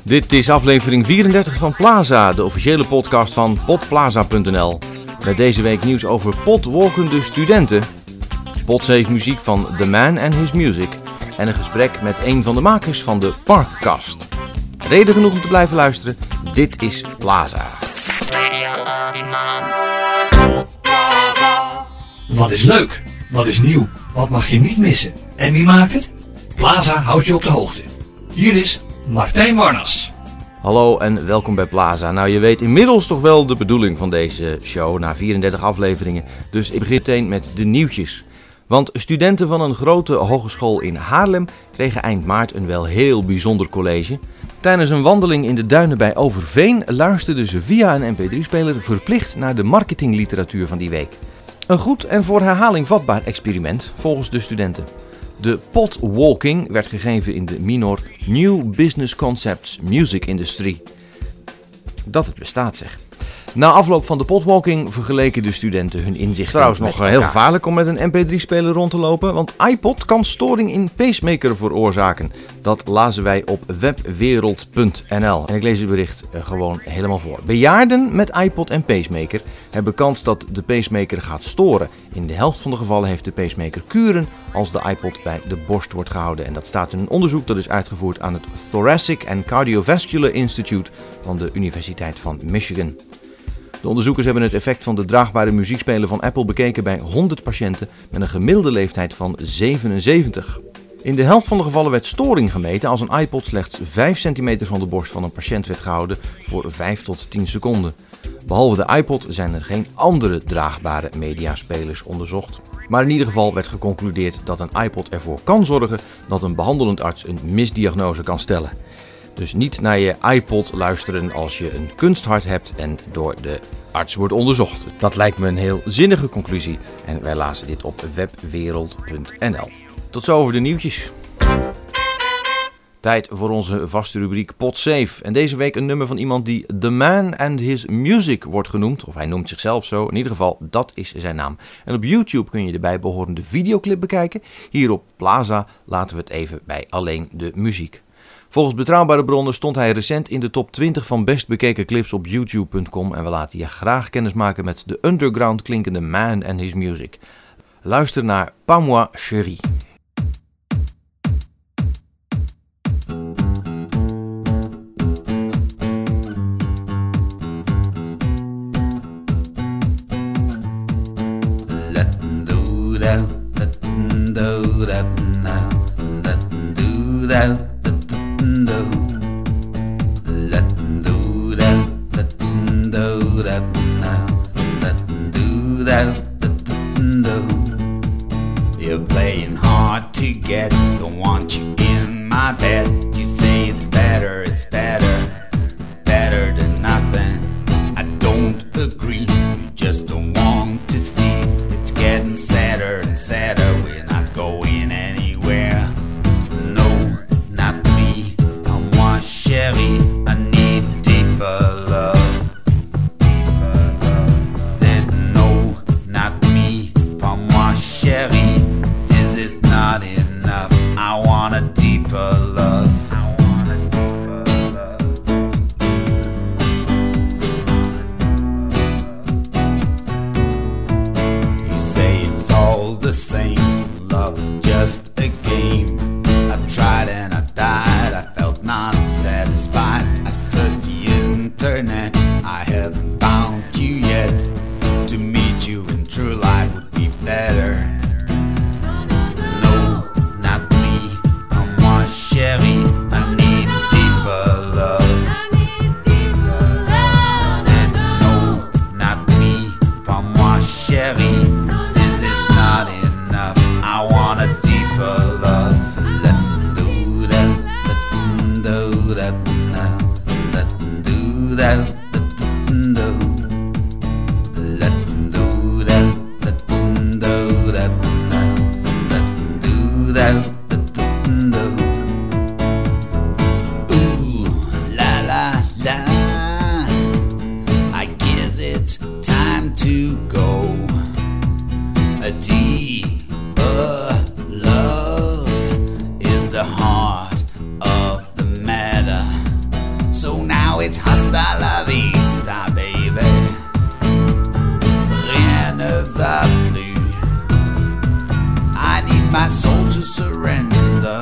Dit is aflevering 34 van Plaza, de officiële podcast van potplaza.nl. Met deze week nieuws over potwalkende studenten. Potsafe muziek van The Man and His Music. En een gesprek met een van de makers van de Parkcast. Reden genoeg om te blijven luisteren. Dit is Plaza. Wat is leuk? Wat is nieuw? Wat mag je niet missen? En wie maakt het? Plaza houdt je op de hoogte. Hier is Martijn Warnas. Hallo en welkom bij Plaza. Nou, je weet inmiddels toch wel de bedoeling van deze show na 34 afleveringen. Dus ik begin meteen met de nieuwtjes. Want studenten van een grote hogeschool in Haarlem kregen eind maart een wel heel bijzonder college. Tijdens een wandeling in de duinen bij Overveen luisterden ze via een mp3-speler verplicht naar de marketingliteratuur van die week. Een goed en voor herhaling vatbaar experiment volgens de studenten. De potwalking werd gegeven in de minor New Business Concepts Music Industry. Dat het bestaat, zeg. Na afloop van de potwalking vergeleken de studenten hun inzichten. Trouwens nog heel gevaarlijk om met een mp3-speler rond te lopen, want iPod kan storing in pacemaker veroorzaken. Dat lazen wij op webwereld.nl. En ik lees het bericht gewoon helemaal voor. Bejaarden met iPod en pacemaker hebben kans dat de pacemaker gaat storen. In de helft van de gevallen heeft de pacemaker kuren als de iPod bij de borst wordt gehouden. En dat staat in een onderzoek dat is uitgevoerd aan het Thoracic and Cardiovascular Institute van de Universiteit van Michigan. De onderzoekers hebben het effect van de draagbare muziekspeler van Apple bekeken bij 100 patiënten met een gemiddelde leeftijd van 77. In de helft van de gevallen werd storing gemeten als een iPod slechts 5 centimeter van de borst van een patiënt werd gehouden voor 5 tot 10 seconden. Behalve de iPod zijn er geen andere draagbare mediaspelers onderzocht. Maar in ieder geval werd geconcludeerd dat een iPod ervoor kan zorgen dat een behandelend arts een misdiagnose kan stellen. Dus niet naar je iPod luisteren als je een kunsthart hebt en door de arts wordt onderzocht. Dat lijkt me een heel zinnige conclusie en wij lazen dit op webwereld.nl. Tot zover de nieuwtjes. Tijd voor onze vaste rubriek Potsafe. En deze week een nummer van iemand die The Man and His Music wordt genoemd. Of hij noemt zichzelf zo. In ieder geval, dat is zijn naam. En op YouTube kun je de bijbehorende videoclip bekijken. Hier op Plaza laten we het even bij alleen de muziek. Volgens betrouwbare bronnen stond hij recent in de top 20 van best bekeken clips op youtube.com en we laten je graag kennismaken met de underground klinkende Man and His Music. Luister naar Pas Moi Chérie. You're playing hard to get, don't want you in my bed. You say it's better than nothing. I don't agree, you just don't want to see. It's getting sadder and sadder, we're not going anywhere. No, not me, I'm moi chérie, I need deeper love. Said no, not me, pas moi chérie, this is not enough, I want a deeper love. You say it's all the same, love's just a game. I tried and I died, I felt not satisfied. I searched the internet, I haven't found you yet. To meet you in true life would be better. No, not me, pas moi chérie, I need deeper love. And no, not me, pas moi chérie, this is not enough, I want a deeper love. Ooh, la la la, I guess it's time to go. A deeper love is the heart of the matter. Now it's hasta la vista, baby. Rien ne va plus. I need my soul to surrender.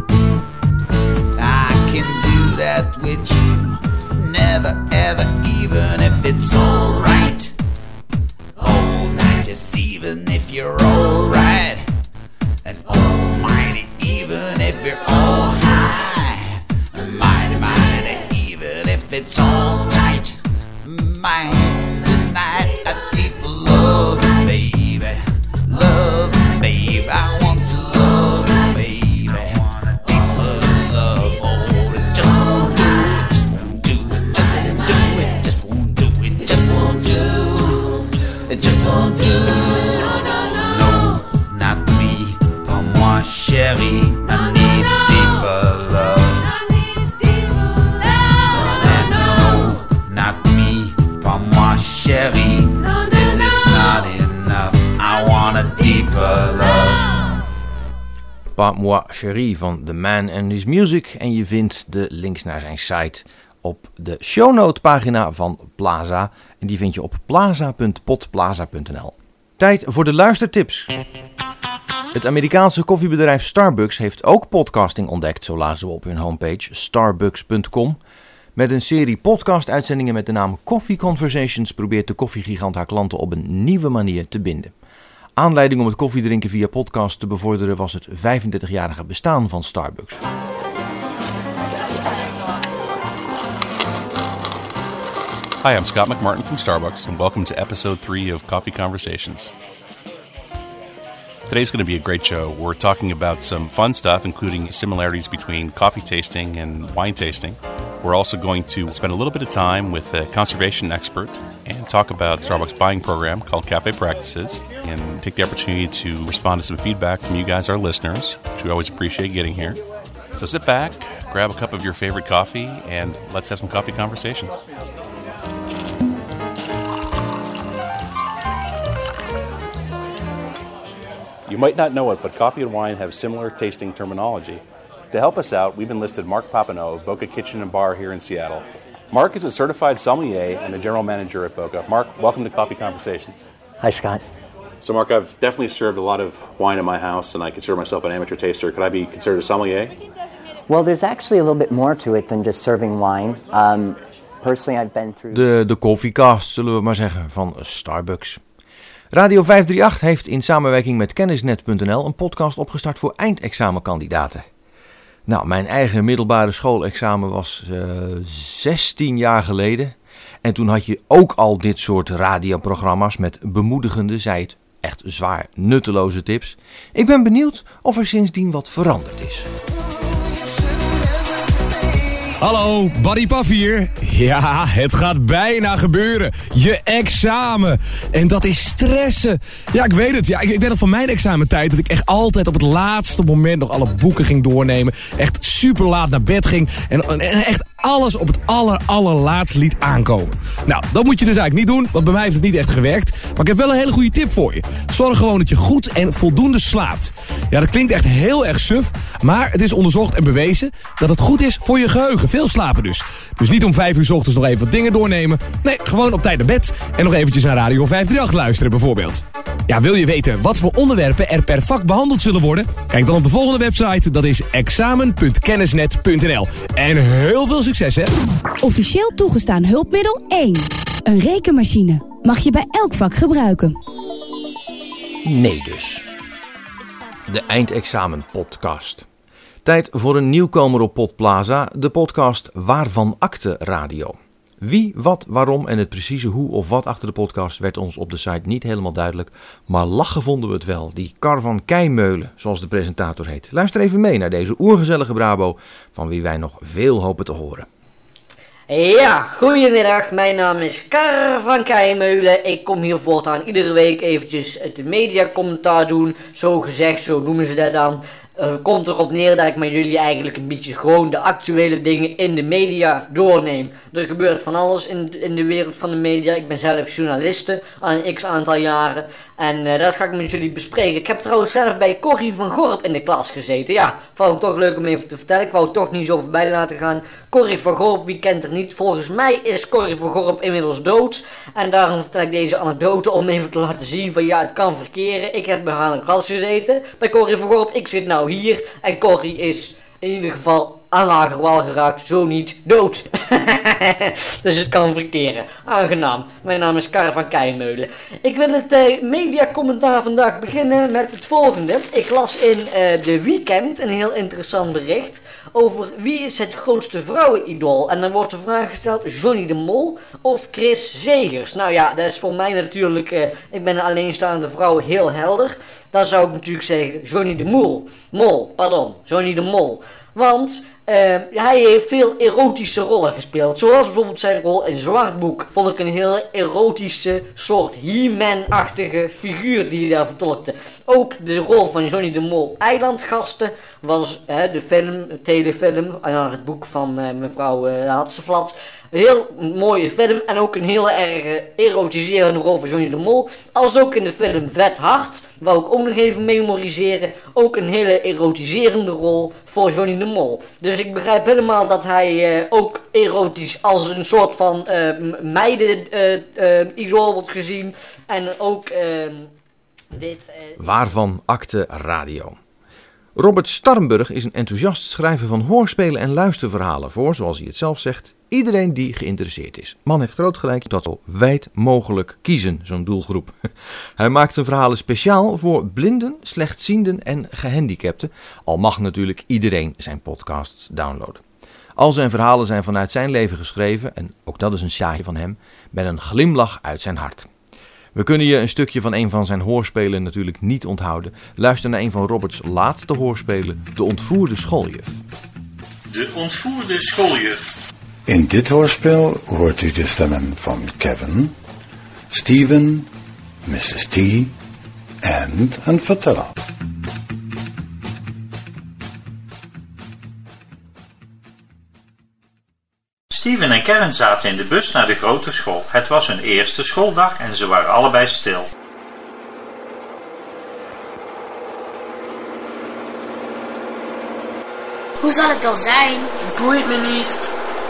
I can do that with you. Never ever, even if it's alright. All night, just even if you're alright. And almighty, even if you're all high. Mighty, mighty, even if it's all tight. Mine tonight, a deep love, baby. Love, baby, I want to love, baby. Deeper love, oh, it just won't do it, just won't do it, just won't do it, just won't do it, it just won't do. No, not me, pas moi, chérie, I need deeper love. And no, not me, pas moi, chérie, this is not enough. I want a deeper love. Pas moi chérie van The Man and His Music. En je vindt de links naar zijn site op de shownote pagina van Plaza. En die vind je op plaza.podplaza.nl. Tijd voor de luistertips. Het Amerikaanse koffiebedrijf Starbucks heeft ook podcasting ontdekt, zo lazen we op hun homepage starbucks.com. Met een serie podcast-uitzendingen met de naam Coffee Conversations probeert de koffiegigant haar klanten op een nieuwe manier te binden. Aanleiding om het koffiedrinken via podcast te bevorderen was het 35-jarige bestaan van Starbucks. Hi, I'm Scott McMartin from Starbucks, and welcome to episode 3 of Coffee Conversations. Today's going to be a great show. We're talking about some fun stuff, including similarities between coffee tasting and wine tasting. We're also going to spend a little bit of time with a conservation expert and talk about Starbucks' buying program called Cafe Practices, and take the opportunity to respond to some feedback from you guys, our listeners, which we always appreciate getting here. So sit back, grab a cup of your favorite coffee, and let's have some coffee conversations. You might not know it, but coffee and wine have similar tasting terminology. To help us out, we've enlisted Mark Papineau of Boca Kitchen and Bar here in Seattle. Mark is a certified sommelier and the general manager at Boca. Mark, welcome to Coffee Conversations. Hi, Scott. So, Mark, I've definitely served a lot of wine in my house, and I consider myself an amateur taster. Could I be considered a sommelier? Well, there's actually a little bit more to it than just serving wine. Personally, I've been through... De koffiecast, zullen we maar zeggen, van Starbucks. Radio 538 heeft in samenwerking met kennisnet.nl een podcast opgestart voor eindexamenkandidaten. Nou, mijn eigen middelbare schoolexamen was 16 jaar geleden. En toen had je ook al dit soort radioprogramma's met bemoedigende, zij het echt zwaar nutteloze tips. Ik ben benieuwd of er sindsdien wat veranderd is. Hallo, Buddy Paf hier. Ja, het gaat bijna gebeuren. Je examen. En dat is stressen. Ja, ik weet het. Ja, ik weet het van mijn examentijd dat ik echt altijd op het laatste moment nog alle boeken ging doornemen. Echt super laat naar bed ging. En echt alles op het allerlaatst liet aankomen. Nou, dat moet je dus eigenlijk niet doen, want bij mij heeft het niet echt gewerkt. Maar ik heb wel een hele goede tip voor je. Zorg gewoon dat je goed en voldoende slaapt. Ja, dat klinkt echt heel erg suf, maar het is onderzocht en bewezen dat het goed is voor je geheugen. Veel slapen dus. Dus niet om 5 uur 's ochtends nog even wat dingen doornemen. Nee, gewoon op tijd naar bed en nog eventjes naar Radio 538 luisteren bijvoorbeeld. Ja, wil je weten wat voor onderwerpen er per vak behandeld zullen worden? Kijk dan op de volgende website, dat is examen.kennisnet.nl. En heel veel succes, hè! Officieel toegestaan hulpmiddel 1. Een rekenmachine. Mag je bij elk vak gebruiken. Nee dus. De eindexamen podcast. Tijd voor een nieuwkomer op Podplaza, de podcast Waarvan Akte Radio. Wie, wat, waarom en het precieze hoe of wat achter de podcast werd ons op de site niet helemaal duidelijk. Maar lachen vonden we het wel, die Kar van Keimeulen, zoals de presentator heet. Luister even mee naar deze oergezellige Brabo, van wie wij nog veel hopen te horen. Ja, goedemiddag. Mijn naam is Kar van Keimeulen. Ik kom hier voortaan iedere week eventjes het mediacommentaar doen. Zo gezegd, zo noemen ze dat dan. Komt erop neer dat ik met jullie eigenlijk een beetje gewoon de actuele dingen in de media doorneem. Er gebeurt van alles in de wereld van de media. Ik ben zelf journaliste al een x aantal jaren. En dat ga ik met jullie bespreken. Ik heb trouwens zelf bij Corrie van Gorp in de klas gezeten. Ja, vond ik toch leuk om even te vertellen. Ik wou het toch niet zo voorbij laten gaan. Corrie van Gorp, wie kent er niet? Volgens mij is Corrie van Gorp inmiddels dood. En daarom vertel ik deze anekdote om even te laten zien van ja, het kan verkeren. Ik heb bij haar in de klas gezeten. Bij Corrie van Gorp, ik zit nou hier. En Corrie is in ieder geval aan lager wal geraakt, zo niet dood. Dus het kan verkeren. Aangenaam. Mijn naam is Kar van Keimeulen. Ik wil het mediacommentaar vandaag beginnen met het volgende. Ik las in de Weekend een heel interessant bericht over wie is het grootste vrouwenidool. En dan wordt de vraag gesteld, Johnny de Mol of Chris Zegers. Nou ja, dat is voor mij natuurlijk, ik ben een alleenstaande vrouw, heel helder. Dan zou ik natuurlijk zeggen Johnny de Mol. Johnny de Mol. Want hij heeft veel erotische rollen gespeeld. Zoals bijvoorbeeld zijn rol in Zwartboek. Vond ik een heel erotische soort He-Man-achtige figuur die hij daar vertolkte. Ook de rol van Johnny de Mol Eilandgasten was de telefilm, het boek van mevrouw Hatseflat. Een heel mooie film en ook een heel erg erotiserende rol van Johnny de Mol. Als ook in de film Vet Hart, wou ik ook nog even memoriseren. Ook een hele erotiserende rol voor Johnny de Mol. Dus ik begrijp helemaal dat hij ook erotisch als een soort van meiden-idool wordt gezien. En ook dit... Waarvan akte radio. Robert Starrenburg is een enthousiast schrijver van hoorspelen en luisterverhalen voor, zoals hij het zelf zegt, iedereen die geïnteresseerd is. Man heeft groot gelijk dat zo wijd mogelijk kiezen, zo'n doelgroep. Hij maakt zijn verhalen speciaal voor blinden, slechtzienden en gehandicapten, al mag natuurlijk iedereen zijn podcasts downloaden. Al zijn verhalen zijn vanuit zijn leven geschreven, en ook dat is een sjaatje van hem, met een glimlach uit zijn hart. We kunnen je een stukje van een van zijn hoorspelen natuurlijk niet onthouden. Luister naar een van Roberts laatste hoorspelen, De Ontvoerde Schooljuf. De Ontvoerde Schooljuf. In dit hoorspel hoort u de stemmen van Kevin, Steven, Mrs. T en een verteller. Steven en Kevin zaten in de bus naar de grote school. Het was hun eerste schooldag en ze waren allebei stil. Hoe zal het dan zijn? Boeit me niet.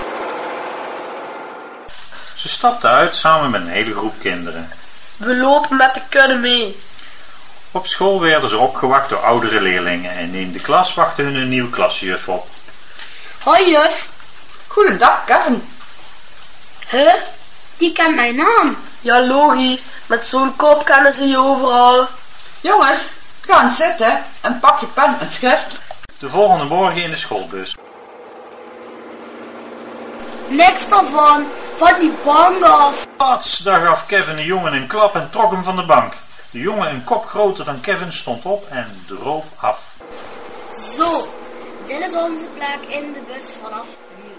Ze stapten uit samen met een hele groep kinderen. We lopen met de kudde mee. Op school werden ze opgewacht door oudere leerlingen en in de klas wachtte hun een nieuwe klasjuf op. Hoi juf. Goedendag Kevin. Huh? Die kent mijn naam. Ja logisch, met zo'n kop kennen ze je overal. Jongens, ga zitten en pak je pen en schrift. De volgende morgen in de schoolbus. Niks daarvan, van die bank af. Pats, daar gaf Kevin de jongen een klap en trok hem van de bank. De jongen, een kop groter dan Kevin, stond op en droop af. Zo, dit is onze plek in de bus vanaf nu.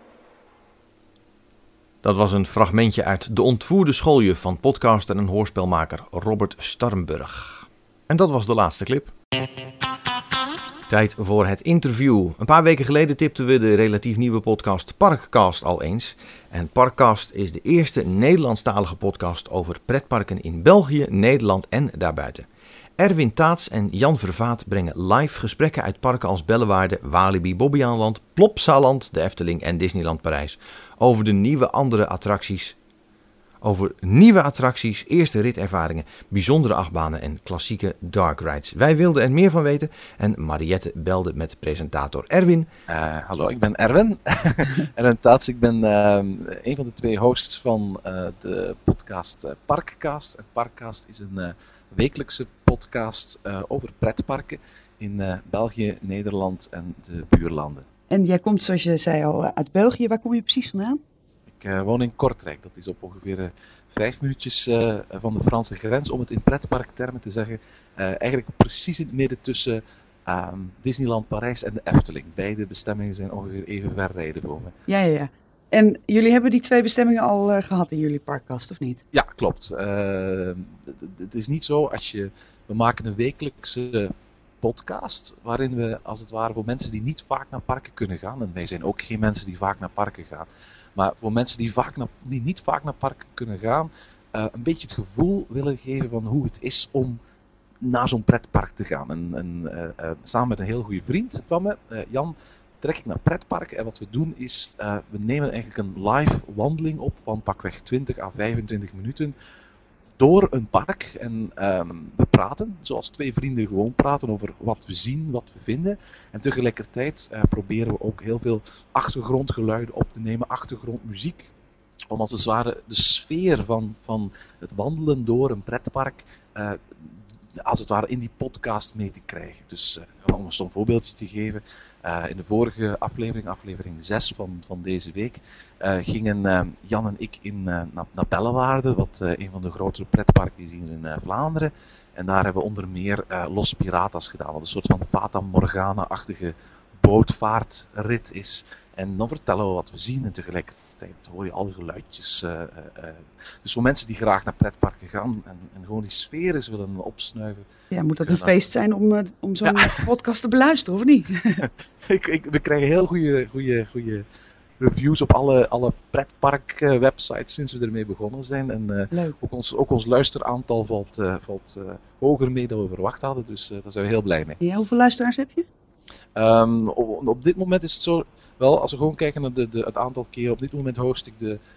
Dat was een fragmentje uit De Ontvoerde Schooljuf van podcaster en hoorspelmaker Robert Starrenburg. En dat was de laatste clip. Tijd voor het interview. Een paar weken geleden tipten we de relatief nieuwe podcast Parkcast al eens. En Parkcast is de eerste Nederlandstalige podcast over pretparken in België, Nederland en daarbuiten. Erwin Taats en Jan Vervaat brengen live gesprekken uit parken als Bellewaarde, Walibi, Bobbejaanland, Plopsaland, de Efteling en Disneyland Parijs over de nieuwe attracties, eerste ritervaringen, bijzondere achtbanen en klassieke dark rides. Wij wilden er meer van weten en Mariette belde met presentator Erwin. Hallo, ik ben Erwin. Erwin Taats, ik ben een van de twee hosts van de podcast Parkcast. En Parkcast is een wekelijkse podcast over pretparken in België, Nederland en de buurlanden. En jij komt, zoals je zei al, uit België. Waar kom je precies vandaan? Ik woon in Kortrijk. Dat is op ongeveer 5 minuutjes van de Franse grens. Om het in pretparktermen te zeggen. Eigenlijk precies in het midden tussen Disneyland Parijs en de Efteling. Beide bestemmingen zijn ongeveer even ver rijden voor me. Ja. En jullie hebben die twee bestemmingen al gehad in jullie parkkast, of niet? Ja, klopt. Het is niet zo we maken een wekelijkse podcast, waarin we als het ware voor mensen die niet vaak naar parken kunnen gaan, en wij zijn ook geen mensen die vaak naar parken gaan, maar voor mensen die niet vaak naar parken kunnen gaan, een beetje het gevoel willen geven van hoe het is om naar zo'n pretpark te gaan. En samen met een heel goede vriend van me, Jan, trek ik naar pretparken. En wat we doen is, we nemen eigenlijk een live wandeling op van pakweg 20 à 25 minuten door een park. En we praten, zoals twee vrienden gewoon praten over wat we zien, wat we vinden. En tegelijkertijd proberen we ook heel veel achtergrondgeluiden op te nemen, achtergrondmuziek. Om als het ware de sfeer van het wandelen door een pretpark als het ware in die podcast mee te krijgen. Dus om een stom voorbeeldje te geven, in de vorige aflevering 6 van deze week, gingen Jan en ik naar Bellewaarde, wat een van de grotere pretparken is hier in Vlaanderen. En daar hebben we onder meer Los Piratas gedaan, wat een soort van Fata Morgana-achtige bootvaartrit is. En dan vertellen we wat we zien en tegelijkertijd hoor je al die geluidjes. Dus voor mensen die graag naar pretparken gaan en gewoon die sfeer eens willen opsnuiven. Ja, moet dat een feest zijn om zo'n podcast te beluisteren, of niet? We krijgen heel goede reviews op alle pretpark-websites sinds we ermee begonnen zijn. En ook ons luisteraantal valt hoger mee dan we verwacht hadden, dus daar zijn we heel blij mee. Ja, hoeveel luisteraars heb je? Op dit moment is het zo, wel, als we gewoon kijken naar het aantal keer, op dit moment host ik de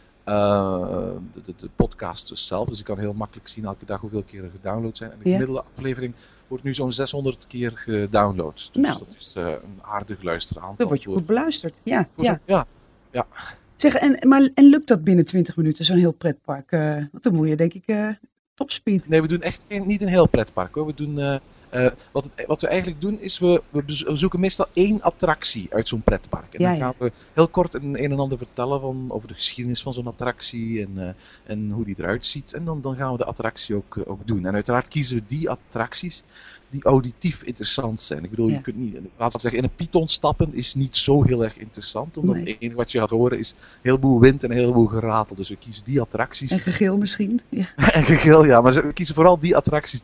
podcast dus zelf, dus ik kan heel makkelijk zien elke dag hoeveel keer er gedownload zijn. En de gemiddelde aflevering wordt nu zo'n 600 keer gedownload. Dus dat is een aardig luisteraantal. Dan word je goed beluisterd, ja. Ja. Zeg, en lukt dat binnen 20 minuten, zo'n heel pretpark? Want dan moet je denk ik topspeed. Nee, we doen echt niet een heel pretpark hoor. We doen... wat we eigenlijk doen is, we zoeken meestal 1 attractie uit zo'n pretpark. En dan gaan we heel kort een en ander vertellen over de geschiedenis van zo'n attractie en hoe die eruit ziet. En dan gaan we de attractie ook doen. En uiteraard kiezen we die attracties die auditief interessant zijn. Ik bedoel, je kunt niet, laten we zeggen, in een Python stappen is niet zo heel erg interessant, omdat het enige wat je gaat horen is een heleboel wind en een heleboel geratel. Dus we kiezen die attracties. En gegil misschien. Ja. En gegil, ja. Maar we kiezen vooral die attracties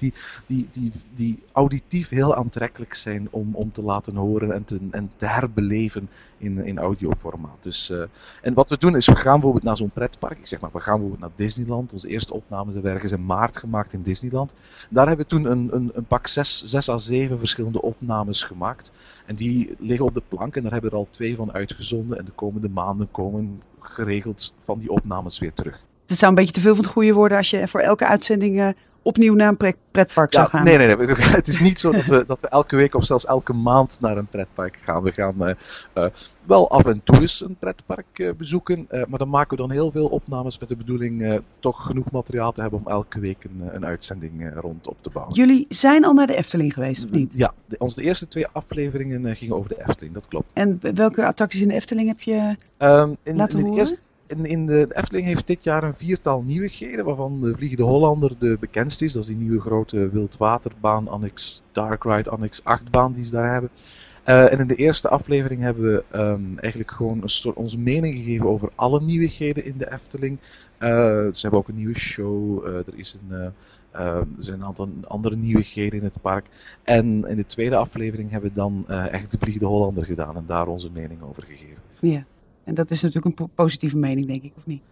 die auditief heel aantrekkelijk zijn om te laten horen en te herbeleven in audioformaat. Dus, en wat we doen is, we gaan bijvoorbeeld naar zo'n pretpark. Ik zeg maar, we gaan bijvoorbeeld naar Disneyland. Onze eerste opnames hebben we ergens in maart gemaakt in Disneyland. Daar hebben we toen een pak 6 à 7 verschillende opnames gemaakt. En die liggen op de plank en daar hebben we er al 2 van uitgezonden. En de komende maanden komen geregeld van die opnames weer terug. Het zou een beetje te veel van het goede worden als je voor elke uitzending opnieuw naar een pretpark zou gaan. Nee. Het is niet zo dat we elke week of zelfs elke maand naar een pretpark gaan. We gaan wel af en toe eens een pretpark bezoeken. Maar dan maken we dan heel veel opnames met de bedoeling toch genoeg materiaal te hebben om elke week een uitzending rond op te bouwen. Jullie zijn al naar de Efteling geweest, of niet? Ja, onze eerste 2 afleveringen gingen over de Efteling, dat klopt. En welke attracties in de Efteling heb je laten horen? In de Efteling heeft dit jaar een 4-tal nieuwigheden, waarvan de Vliegende Hollander de bekendste is. Dat is die nieuwe grote wildwaterbaan, annex Dark Ride, annex 8-baan die ze daar hebben. En in de eerste aflevering hebben we eigenlijk gewoon onze mening gegeven over alle nieuwigheden in de Efteling. Ze hebben ook een nieuwe show, er zijn een aantal andere nieuwigheden in het park. En in de tweede aflevering hebben we dan echt de Vliegende Hollander gedaan en daar onze mening over gegeven. Ja. En dat is natuurlijk een positieve mening, denk ik, of niet?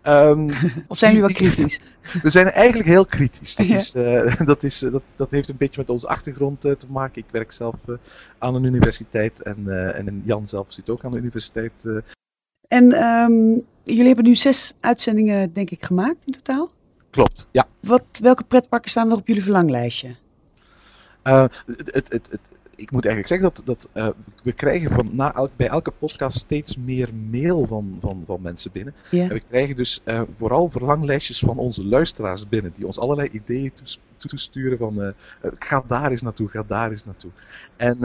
Of zijn jullie wel kritisch? We zijn eigenlijk heel kritisch. Dat heeft een beetje met onze achtergrond te maken. Ik werk zelf aan een universiteit en Jan zelf zit ook aan de universiteit. En jullie hebben nu 6 uitzendingen, denk ik, gemaakt in totaal? Klopt, ja. Welke pretparken staan er op jullie verlanglijstje? Ik moet eigenlijk zeggen dat we krijgen bij elke podcast steeds meer mail van mensen binnen. Ja. En we krijgen dus vooral verlanglijstjes van onze luisteraars binnen, die ons allerlei ideeën toesturen van ga daar eens naartoe, ga daar eens naartoe. En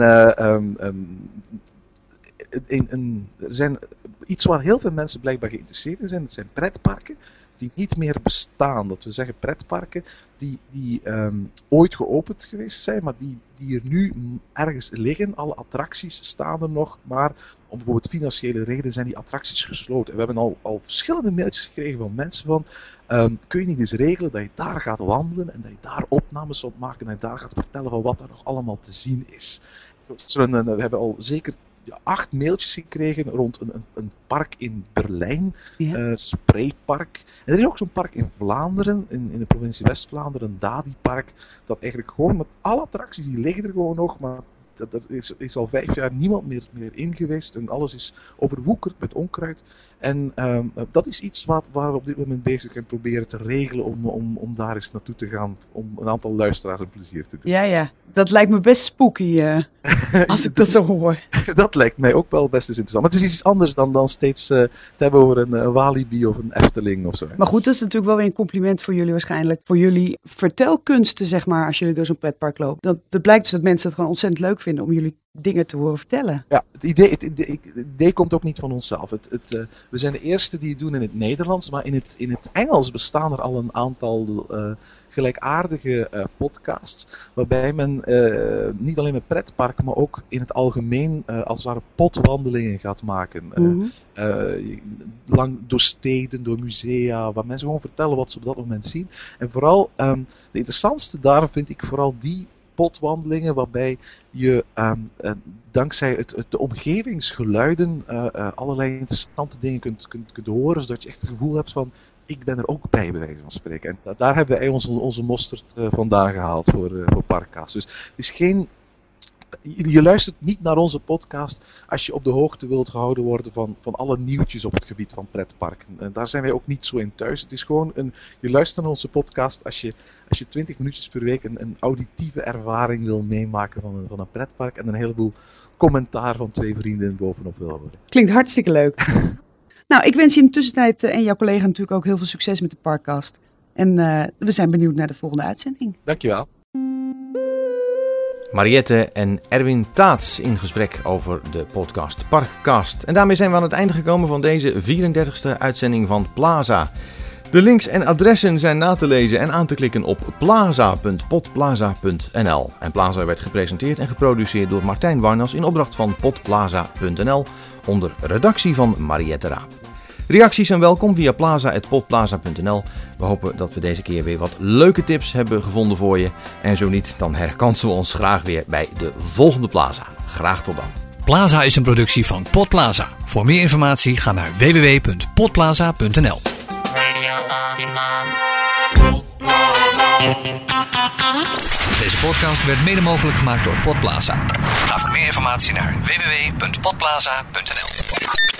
er zijn iets waar heel veel mensen blijkbaar geïnteresseerd in zijn, dat zijn pretparken die niet meer bestaan. Dat we zeggen pretparken die ooit geopend geweest zijn, maar die er nu ergens liggen. Alle attracties staan er nog, maar om bijvoorbeeld financiële redenen zijn die attracties gesloten. En we hebben al verschillende mailtjes gekregen van mensen van kun je niet eens regelen dat je daar gaat wandelen en dat je daar opnames zult maken en dat je daar gaat vertellen van wat er nog allemaal te zien is. We hebben al zeker 8 mailtjes gekregen rond een park in Berlijn, Spraypark. En er is ook zo'n park in Vlaanderen, in de provincie West-Vlaanderen, een Dadi-park, dat eigenlijk gewoon met alle attracties, die liggen er gewoon nog, maar er is al 5 jaar niemand meer in geweest en alles is overwoekerd met onkruid. En dat is iets waar we op dit moment bezig zijn proberen te regelen om daar eens naartoe te gaan, om een aantal luisteraars een plezier te doen. Ja, dat lijkt me best spooky als ik dat zo hoor. Dat lijkt mij ook wel best eens interessant. Maar het is iets anders dan steeds te hebben over een Walibi of een Efteling of zo. Maar goed, dat is natuurlijk wel weer een compliment voor jullie waarschijnlijk. Voor jullie vertelkunsten, zeg maar, als jullie door zo'n pretpark lopen. Dat blijkt dus dat mensen het gewoon ontzettend leuk vinden om jullie dingen te horen vertellen. Ja, het idee komt ook niet van onszelf. We zijn de eerste die het doen in het Nederlands, maar in het Engels bestaan er al een aantal gelijkaardige podcasts, waarbij men niet alleen met pretparken, maar ook in het algemeen als het ware potwandelingen gaat maken. Lang door steden, door musea, waar mensen gewoon vertellen wat ze op dat moment zien. En vooral, de interessantste daarom vind ik vooral die potwandelingen waarbij je dankzij de omgevingsgeluiden allerlei interessante dingen kunt horen, zodat je echt het gevoel hebt van ik ben er ook bij wijze van spreken. En daar hebben wij onze mosterd vandaan gehaald voor Parkcast. Dus het is je luistert niet naar onze podcast als je op de hoogte wilt gehouden worden van alle nieuwtjes op het gebied van pretparken. En daar zijn wij ook niet zo in thuis. Het is gewoon je luistert naar onze podcast als je 20 minuutjes per week een auditieve ervaring wil meemaken van een pretpark en een heleboel commentaar van 2 vrienden bovenop wil horen. Klinkt hartstikke leuk. Nou, ik wens je in de tussentijd en jouw collega natuurlijk ook heel veel succes met de Parkcast. En we zijn benieuwd naar de volgende uitzending. Dankjewel. Mariette en Erwin Taats in gesprek over de podcast Parkcast. En daarmee zijn we aan het einde gekomen van deze 34e uitzending van Plaza. De links en adressen zijn na te lezen en aan te klikken op plaza.podplaza.nl. En Plaza werd gepresenteerd en geproduceerd door Martijn Warnas in opdracht van podplaza.nl onder redactie van Mariette Raap. Reacties zijn welkom via plaza@podplaza.nl. We hopen dat we deze keer weer wat leuke tips hebben gevonden voor je. En zo niet, dan herkansen we ons graag weer bij de volgende Plaza. Graag tot dan. Plaza is een productie van Podplaza. Voor meer informatie ga naar www.podplaza.nl. Deze podcast werd mede mogelijk gemaakt door Podplaza. Ga voor meer informatie naar www.podplaza.nl.